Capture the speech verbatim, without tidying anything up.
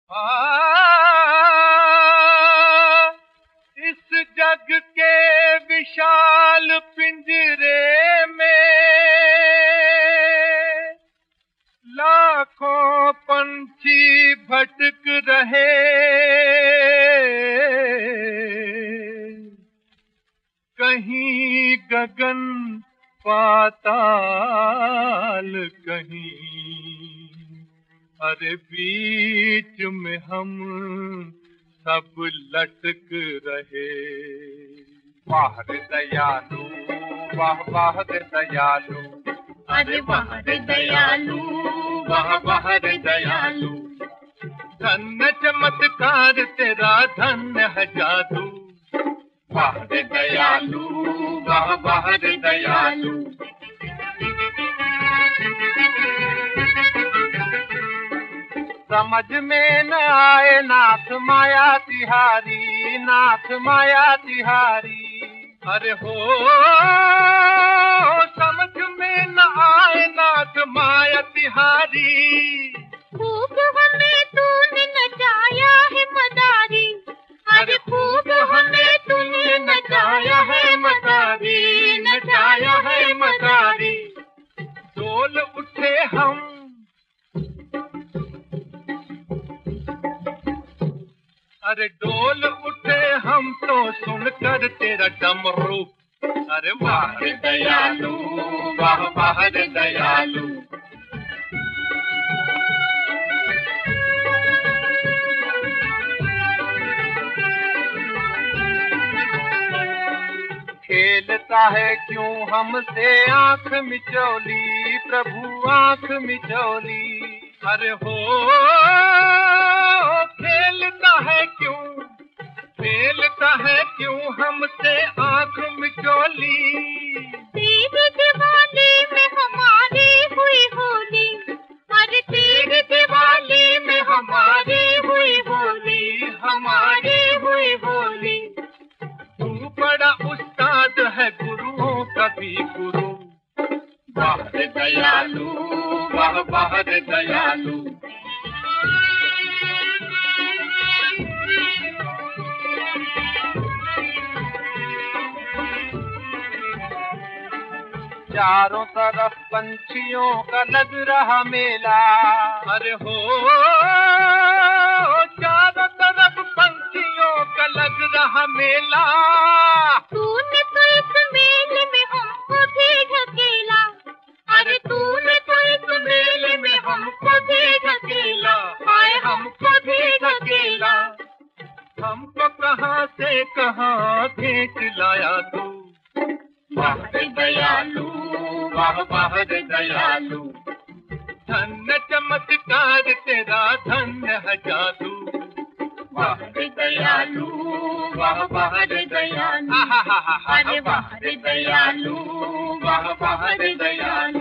आ, इस जग के विशाल पिंजरे में लाखों पंछी भटक रहे, कहीं गगन पाताल कहीं, अरे बीच में हम सब लटक रहे। वाह रे दयालु, वाह वाह रे दयालु, अरे वाह रे दयालु, वाह वाह रे दयालु। धन्य चमत्कार तेरा, धन्य है जादू। वाह रे दयालु, वाह वाह रे दयालु। समझ में न आए नाथ माया तिहारी, नाथ माया तिहारी। अरे हो समझ में न आए नाथ माया तिहारी। खूब हमें तूने नचाया है मदारी, अरे खूब हमें तूने नचाया है मदारी, नचाया है मदारी। डोल उठे हम, अरे डोल उठे हम तो सुनकर तेरा डमरू। अरे वाह रे दयालु, वाह वाह रे दयालु। खेलता है क्यों हमसे आंख मिचौली, प्रभु आंख मिचौली। अरे हो खेलता है क्यों, खेलता है क्यों हमसे आंख मिचौली। तेरे दिवाली में हमारी हुई होली, अरे तेरे दिवाली में हमारी हुई होली, हमारी हुई होली। तू बड़ा उस्ताद है गुरुओं का भी गुरु। वाह रे दयालु, वाह वाह रे दयालु। चारों तरफ पंछियों का लग रहा मेला। अरे हो चारों तरफ पंछियों का लग रहा मेला। तूने तो इस मेले में हमको भी ढकेला, अरे तूने तो इस मेले में हमको भी ढकेला, हाय हमको भी ढकेला। हमको कहाँ से कहाँ खींच लाया तू। वाह रे दयालु, वाह वाह रे दयालु। धन्य चमत्कार तेरा, धन्य है जादू। वाह रे दयालु, वाह वाह रे दयालु। अरे वाह रे दयालु, वाह वाह रे दयालु।